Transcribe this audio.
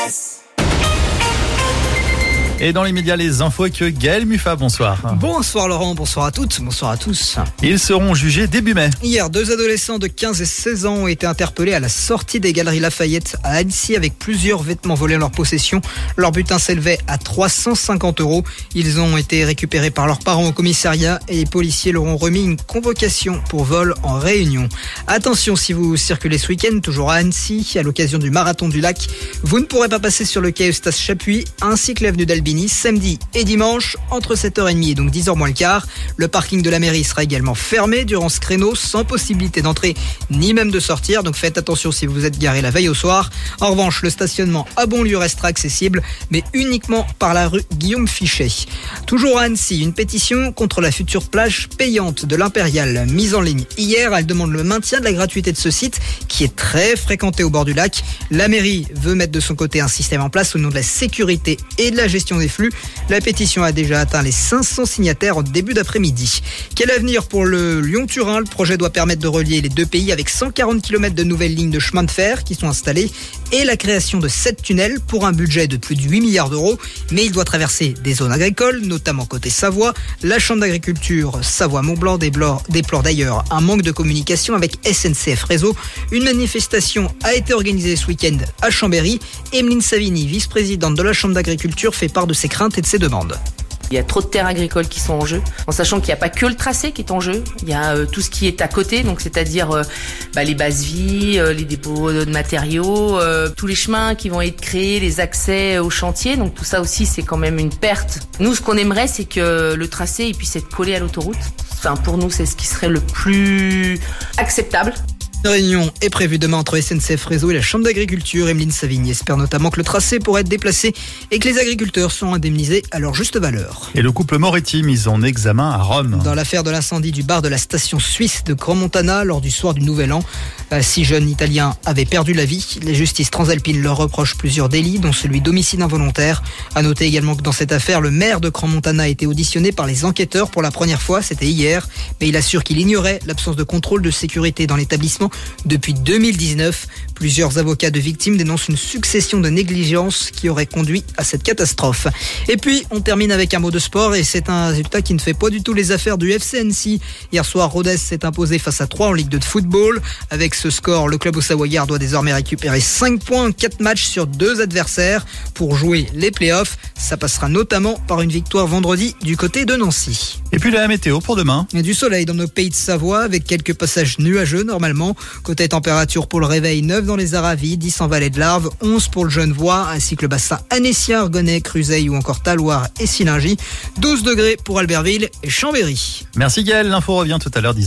Yes. Et dans les médias, les infos avec Gaël Muffat, bonsoir. Bonsoir Laurent, bonsoir à toutes, bonsoir à tous. Ils seront jugés début mai. Hier, 2 adolescents de 15 et 16 ans ont été interpellés à la sortie des Galeries Lafayette à Annecy avec plusieurs vêtements volés en leur possession. Leur butin s'élevait à 350 €. Ils ont été récupérés par leurs parents au commissariat et les policiers leur ont remis une convocation pour vol en réunion. Attention, si vous circulez ce week-end, toujours à Annecy, à l'occasion du Marathon du Lac, vous ne pourrez pas passer sur le quai Eustache Chapuis ainsi que l'avenue d'Albini samedi et dimanche entre 7h30 et donc 10h moins le quart. Le parking de la mairie sera également fermé durant ce créneau sans possibilité d'entrer ni même de sortir. Donc faites attention si vous êtes garé la veille au soir. En revanche, le stationnement à Bonlieu restera accessible mais uniquement par la rue Guillaume Fichet. Toujours à Annecy, une pétition contre la future plage payante de l'Impérial mise en ligne hier. Elle demande le maintien de la gratuité de ce site qui est très fréquenté au bord du lac. La mairie veut mettre de son côté un système en place au nom de la sécurité et de la gestion des flux. La pétition a déjà atteint les 500 signataires en début d'après-midi. Quel avenir pour le Lyon-Turin ? Le projet doit permettre de relier les deux pays avec 140 km de nouvelles lignes de chemin de fer qui sont installées et la création de 7 tunnels pour un budget de plus de 8 milliards d'euros. Mais il doit traverser des zones agricoles, notamment côté Savoie. La Chambre d'agriculture Savoie-Mont-Blanc déplore d'ailleurs un manque de communication avec SNCF Réseau. Une manifestation a été organisée ce week-end à Chambéry. Emeline Savini, vice-présidente de la Chambre d'agriculture, fait part de ses craintes et de ses demandes. Il y a trop de terres agricoles qui sont en jeu, en sachant qu'il n'y a pas que le tracé qui est en jeu, il y a tout ce qui est à côté, donc c'est-à-dire les bases vies, les dépôts de matériaux, tous les chemins qui vont être créés, les accès aux chantiers, donc tout ça aussi c'est quand même une perte. Nous ce qu'on aimerait c'est que le tracé il puisse être collé à l'autoroute, enfin pour nous c'est ce qui serait le plus acceptable. Une réunion est prévue demain entre SNCF Réseau et la Chambre d'agriculture. Emeline Savigny espère notamment que le tracé pourrait être déplacé et que les agriculteurs sont indemnisés à leur juste valeur. Et le couple Moretti mis en examen à Rome. Dans l'affaire de l'incendie du bar de la station suisse de Grand Montana lors du soir du Nouvel An, 6 jeunes Italiens avaient perdu la vie. La justice transalpine leur reproche plusieurs délits, dont celui d'homicide involontaire. À noter également que dans cette affaire, le maire de Grand Montana a été auditionné par les enquêteurs pour la première fois, c'était hier. Mais il assure qu'il ignorait l'absence de contrôle de sécurité dans l'établissement depuis 2019. Plusieurs avocats de victimes dénoncent une succession de négligences qui aurait conduit à cette catastrophe. Et puis, on termine avec un mot de sport et c'est un résultat qui ne fait pas du tout les affaires du FC Annecy. Hier soir, Rodez s'est imposé face à 3 en Ligue 2 de football. Avec ce score, le club haut-savoyard doit désormais récupérer 5 points en 4 matchs sur 2 adversaires pour jouer les playoffs. Ça passera notamment par une victoire vendredi du côté de Nancy. Et puis la météo pour demain. Et du soleil dans nos pays de Savoie avec quelques passages nuageux normalement. Côté température pour le réveil, 9 dans les Aravis, 10 en vallée de l'Arve, 11 pour le Genevois, ainsi que le bassin annécien, Argonnet, Cruzeil ou encore Talloires et Sillingy, 12 degrés pour Albertville et Chambéry. Merci Gaël, l'info revient tout à l'heure 10h.